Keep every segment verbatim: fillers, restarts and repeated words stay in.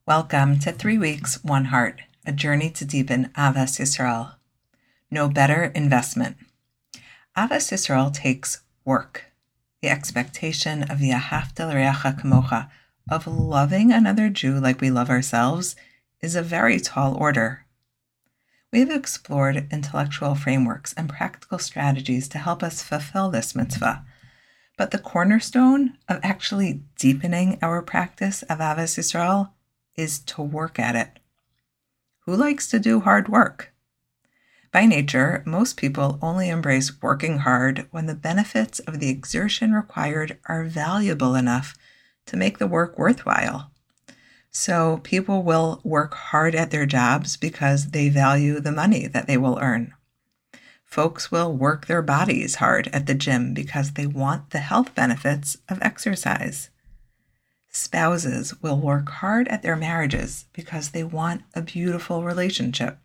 Welcome to Three Weeks, One Heart, a journey to deepen Avas Yisrael. No better investment. Avas Yisrael takes work. The expectation of V'ahavta l'reacha kamocha, of loving another Jew like we love ourselves, is a very tall order. We have explored intellectual frameworks and practical strategies to help us fulfill this mitzvah, but the cornerstone of actually deepening our practice of Avas Yisrael is to work at it. Who likes to do hard work? By nature, most people only embrace working hard when the benefits of the exertion required are valuable enough to make the work worthwhile. So people will work hard at their jobs because they value the money that they will earn. Folks will work their bodies hard at the gym because they want the health benefits of exercise. Spouses will work hard at their marriages because they want a beautiful relationship.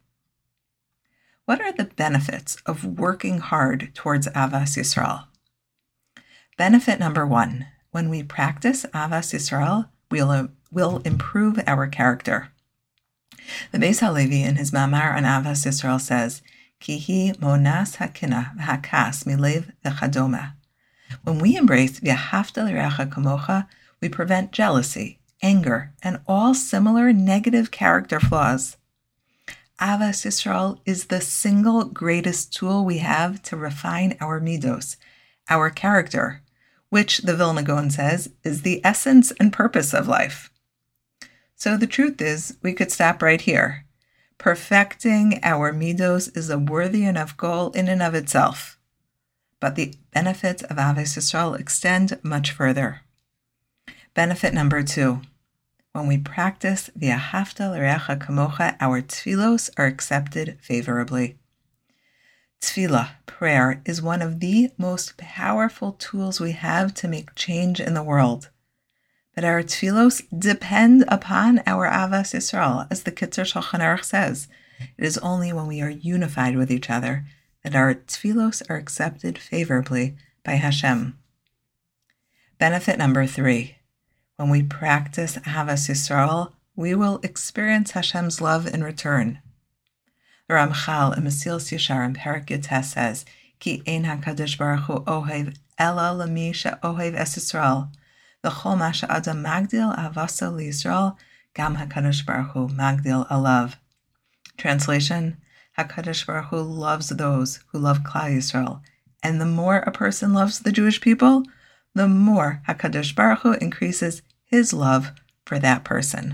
What are the benefits of working hard towards Avas Yisrael? Benefit number one, when we practice Avas Yisrael, we'll, we'll improve our character. The Beis HaLevi in his Mamar on Avas Yisrael says, Ki hi monas hakina v'hakas milev v'chadoma. When we embrace V'ahavta l'reacha kamocha, we prevent jealousy, anger, and all similar negative character flaws. Avas Yisrael is the single greatest tool we have to refine our midos, our character, which the Vilna Gaon says is the essence and purpose of life. So the truth is, we could stop right here. Perfecting our midos is a worthy enough goal in and of itself, but the benefits of Avas Yisrael extend much further. Benefit number two, when we practice V'ahavta l'reacha kamocha, our tefillos are accepted favorably. Tefillah, prayer, is one of the most powerful tools we have to make change in the world. But our tefillos depend upon our Avas Yisrael, as the Kitzur Shulchan Aruch says. It is only when we are unified with each other that our tefillos are accepted favorably by Hashem. Benefit number three, when we practice Avas Yisrael, we will experience Hashem's love in return. The Ramchal in Mesilas Yesharim Perek Yud says, Ki ein HaKadosh Baruch Hu ohev ela l'mi she'ohev es Yisrael, v'chol ma she'adam magdil avasa liYisrael, gam HaKadosh Baruch Hu magdil alav. Translation, HaKadosh Baruch Hu loves those who love Klal Yisrael, and the more a person loves the Jewish people, the more HaKadosh Baruch Hu increases his love for that person.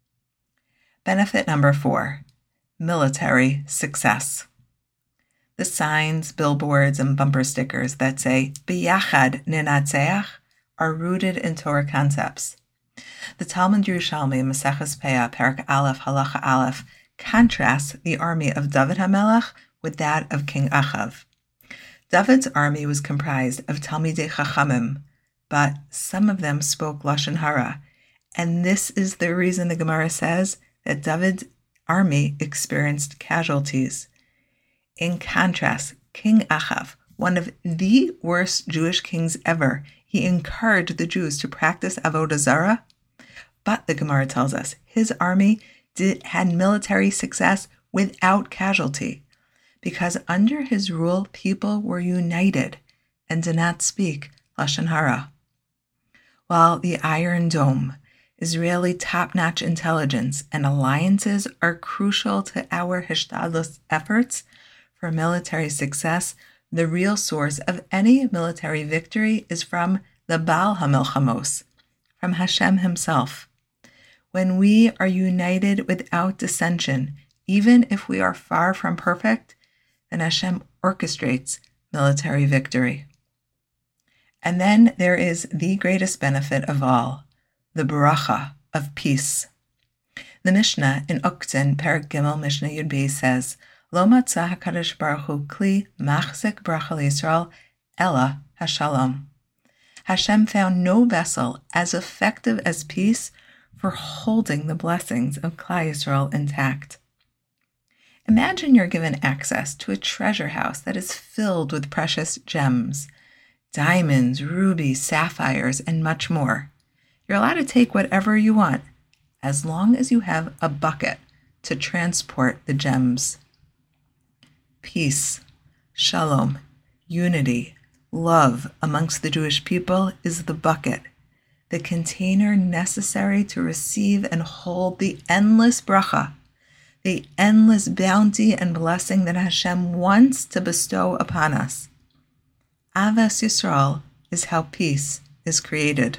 Benefit number four, military success. The signs, billboards, and bumper stickers that say B'yachad ninatzeach are rooted in Torah concepts. The Talmud Yerushalmi in Maseches Peah, Perek Aleph, Halacha Aleph, contrasts the army of David HaMelech with that of King Achav. David's army was comprised of Talmidei Chachamim, but some of them spoke Lashon Hara, and this is the reason the Gemara says that David's army experienced casualties. In contrast, King Achav, one of the worst Jewish kings ever, he encouraged the Jews to practice Avodah Zarah, but the Gemara tells us his army did, had military success without casualty, because under his rule, people were united and did not speak Lashon Hara. While the Iron Dome, Israeli top-notch intelligence, and alliances are crucial to our Hishtadlus efforts for military success, the real source of any military victory is from the Baal HaMilchamos, from Hashem himself. When we are united without dissension, even if we are far from perfect, then Hashem orchestrates military victory. And then there is the greatest benefit of all, the bracha of peace. The Mishnah in Uktzin, Perek Gimel, Mishnah Yud Beis says, Lo matzah HaKadosh Baruch Hu kli machzik bracha l'Yisrael ela hashalom. Hashem found no vessel as effective as peace for holding the blessings of Klal Yisrael intact. Imagine you're given access to a treasure house that is filled with precious gems, diamonds, rubies, sapphires, and much more. You're allowed to take whatever you want, as long as you have a bucket to transport the gems. Peace, shalom, unity, love amongst the Jewish people is the bucket, the container necessary to receive and hold the endless bracha, the endless bounty and blessing that Hashem wants to bestow upon us. Avas Yisrael is how peace is created.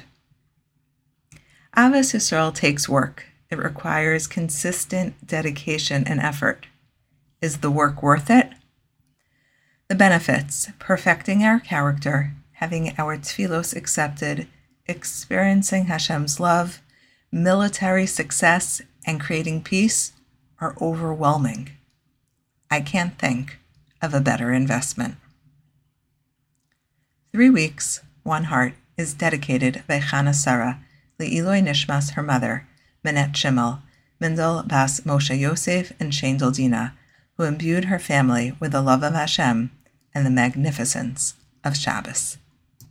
Avas Yisrael takes work. It requires consistent dedication and effort. Is the work worth it? The benefits: perfecting our character, having our tefillos accepted, experiencing Hashem's love, military success, and creating peace are overwhelming. I can't think of a better investment. Three Weeks, One Heart is dedicated by Chana Sarah, Le'iloi Nishmas, her mother, Menet Shimel, Mendel Bas Moshe Yosef, and Shendel Dina, who imbued her family with the love of Hashem and the magnificence of Shabbos.